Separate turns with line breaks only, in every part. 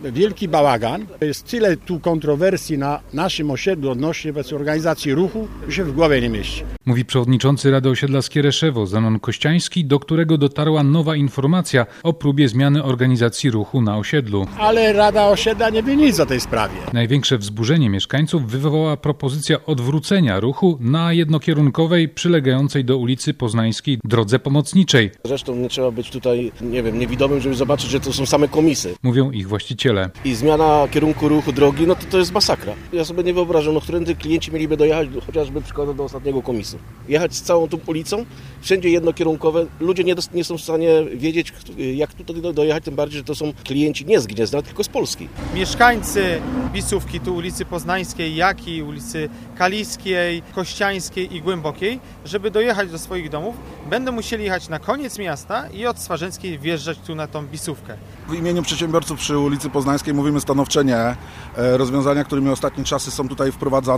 wielki bałagan. Jest tyle tu kontrowersji na naszym osiedlu odnośnie organizacji ruchu, że się w głowie nie mieści.
Mówi przewodniczący Rady Osiedla Skiereszewo, Zenon Kościański, do którego dotarła nowa informacja o próbie zmiany organizacji ruchu na osiedlu.
Ale Rada Osiedla nie wie nic o tej sprawie.
Największe wzburzenie mieszkańców wywołała propozycja odwrócenia ruchu na jednokierunkowej przylegającej do ulicy Poznańskiej drodze pomocniczej.
Zresztą nie trzeba być tutaj, niewidomym, żeby zobaczyć, że to są same komisy.
Mówią ich właściciele.
I zmiana kierunku ruchu drogi, to jest masakra. Ja sobie nie wyobrażam, którędy klienci mieliby dojechać chociażby przykładowo do ostatniego komisu. Jechać z całą tą ulicą, wszędzie jednokierunkowe. Ludzie nie są w stanie wiedzieć, jak tutaj dojechać, tym bardziej, że to są klienci nie z Gniezna, tylko z Polski.
Mieszkańcy Bisówki, tu ulicy Poznańskiej, jak i ulicy Kaliskiej, Kościańskiej i Głębokiej, żeby dojechać do swoich domów, będą musieli jechać na koniec miasta i od Swarzeńskiej wjeżdżać tu na tą Bisówkę.
W imieniu przedsiębiorców przy ulicy Poznańskiej mówimy stanowcze nie. Rozwiązania, którymi ostatnie czasy są tutaj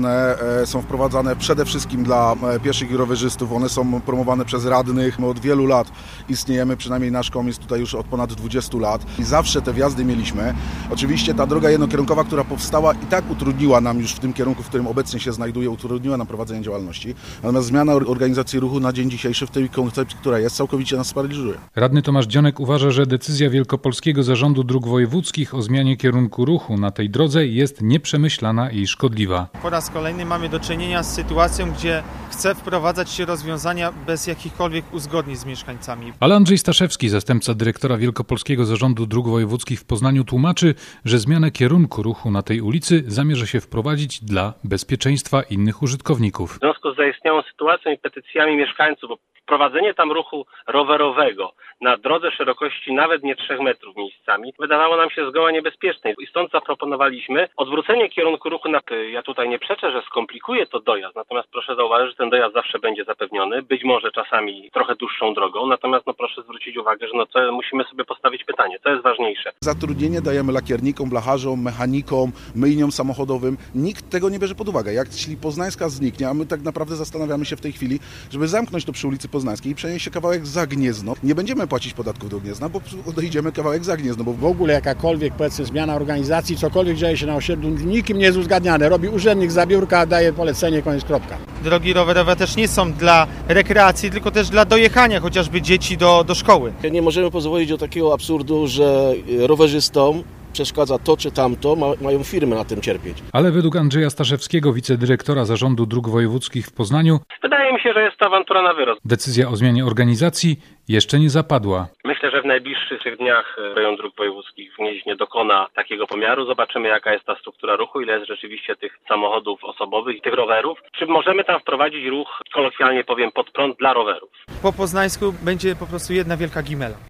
są wprowadzane przede wszystkim dla pieszych i rowerzystów. One są promowane przez radnych. My od wielu lat istniejemy, przynajmniej nasz komis tutaj już od ponad 20 lat i zawsze te wjazdy mieliśmy. Oczywiście ta droga jednokierunkowa, która powstała i tak utrudniła nam już w tym kierunku, w którym obecnie się znajduje, utrudniła nam prowadzenie działalności. Natomiast zmiana organizacji ruchu na dzień dzisiejszy w tej koncepcji, która jest, całkowicie nas sparaliżuje.
Radny Tomasz Dzionek uważa, że decyzja Wielkopolskiego Zarządu Dróg Wojewódzkich o zmianie kierunku ruchu na tej drodze jest nieprzemyślana i szkodliwa.
Po raz kolejny mamy do czynienia z sytuacją, gdzie chce wprowadzać się rozwiązania bez jakichkolwiek uzgodnień z mieszkańcami.
Ale Andrzej Staszewski, zastępca dyrektora Wielkopolskiego Zarządu Dróg Wojewódzkich w Poznaniu, tłumaczy, że zmianę kierunku ruchu na tej ulicy zamierza się wprowadzić dla bezpieczeństwa innych użytkowników.
W związku z zaistniałą sytuacją i petycjami mieszkańców o wprowadzenie tam ruchu rowerowego na drodze szerokości nawet nie 3 metrów miejscami wydawało nam się zgoła niebezpieczne i stąd zaproponowaliśmy odwrócenie kierunku ruchu na... Ja tutaj nie przeczę, że skomplikuje to dojazd, natomiast proszę zauważyć, że ten dojazd zawsze będzie zapewniony, być może czasami trochę dłuższą drogą, natomiast proszę zwrócić uwagę, że musimy sobie postawić pytanie, co jest ważniejsze.
Zatrudnienie dajemy lakiernikom, blacharzom, mechanikom, myjniom samochodowym. Nikt tego nie bierze pod uwagę. Jeśli Poznańska zniknie, a my tak naprawdę zastanawiamy się w tej chwili, żeby zamknąć to przy ulicy Poznańskiej i przenieść się kawałek za Gniezno, nie będziemy płacić podatków do Gniezna, bo odejdziemy kawałek za Gniezno. Bo
W ogóle jakakolwiek, powiedzmy, zmiana organizacji, cokolwiek dzieje się na osiedlu, nikim nie jest uzgadniane. Robi urzędnik za biurka, daje polecenie, koniec, kropka.
Drogi rowerowe też nie są dla rekreacji, tylko też dla dojechania chociażby dzieci do szkoły.
Nie możemy pozwolić do takiego absurdu, że rowerzystom przeszkadza to czy tamto, mają firmy na tym cierpieć.
Ale według Andrzeja Staszewskiego, wicedyrektora Zarządu Dróg Wojewódzkich w Poznaniu,
Wydaje mi się, że jest to awantura na wyrost.
decyzja o zmianie organizacji jeszcze nie zapadła.
Myślę, że w najbliższych dniach rejon dróg wojewódzkich w Gnieźnie dokona takiego pomiaru. Zobaczymy, jaka jest ta struktura ruchu, ile jest rzeczywiście tych samochodów osobowych i tych rowerów. Czy możemy tam wprowadzić ruch, kolokwialnie powiem, pod prąd dla rowerów?
Po Poznańsku będzie po prostu jedna wielka gimela.